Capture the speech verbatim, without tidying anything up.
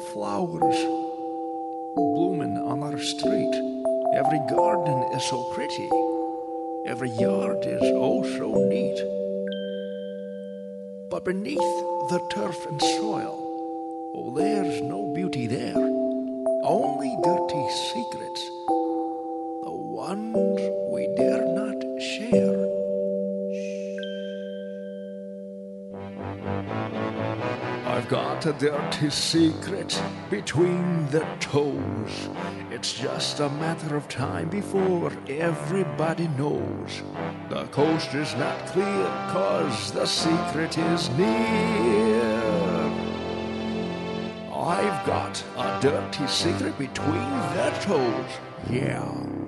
flowers blooming on our street. Every garden is so pretty. Every yard is oh so neat. But beneath the turf and soil, oh, there's no beauty there. Only dirty secrets, the ones we dare not share. I've got a dirty secret between the toes. It's just a matter of time before everybody knows. The coast is not clear, 'cause the secret is near. I've got a dirty secret between the toes, yeah.